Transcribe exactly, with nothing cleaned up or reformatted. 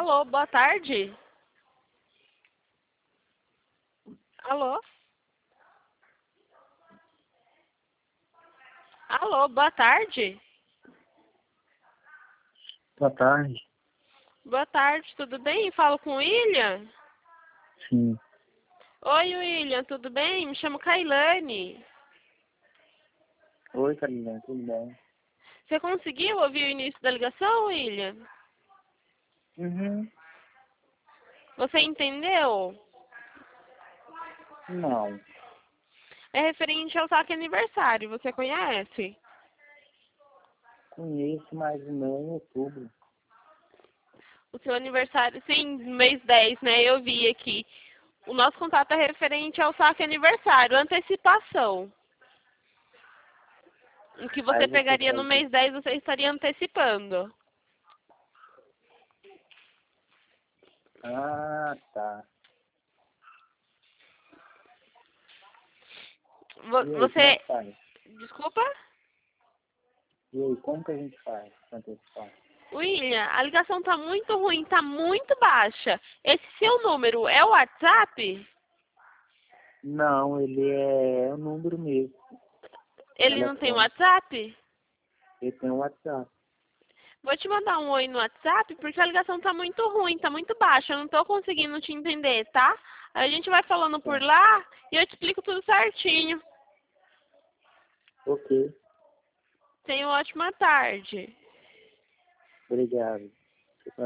Alô, boa tarde. Alô? Alô, boa tarde. Boa tarde. Boa tarde, tudo bem? Falo com o William? Sim. Oi, William, tudo bem? Me chamo Kailane. Oi, Carolina, tudo bem? Você conseguiu ouvir o início da ligação, William? Uhum. Você entendeu? Não. É referente ao saque aniversário, você conhece? Conheço, mas não em outubro. O seu aniversário, sim, mês dez, né? Eu vi aqui. O nosso contato é referente ao saque aniversário, antecipação. O que você Aí você pegaria quer no o quê? mês dez, você estaria antecipando. Ah, tá. Vo- E aí, como é Você... que faz? Desculpa? E aí, como que a gente faz pra antecipar? William, a ligação tá muito ruim, tá muito baixa. Esse seu número é o WhatsApp? Não, ele é o número mesmo. Ele não tem Telefone. WhatsApp? Ele tem o WhatsApp. Vou te mandar um oi no WhatsApp, porque a ligação tá muito ruim, tá muito baixa. Eu não tô conseguindo te entender, tá? Aí a gente vai falando por Tá. lá e eu te explico tudo certinho. Ok. Tenha uma ótima tarde. Obrigado.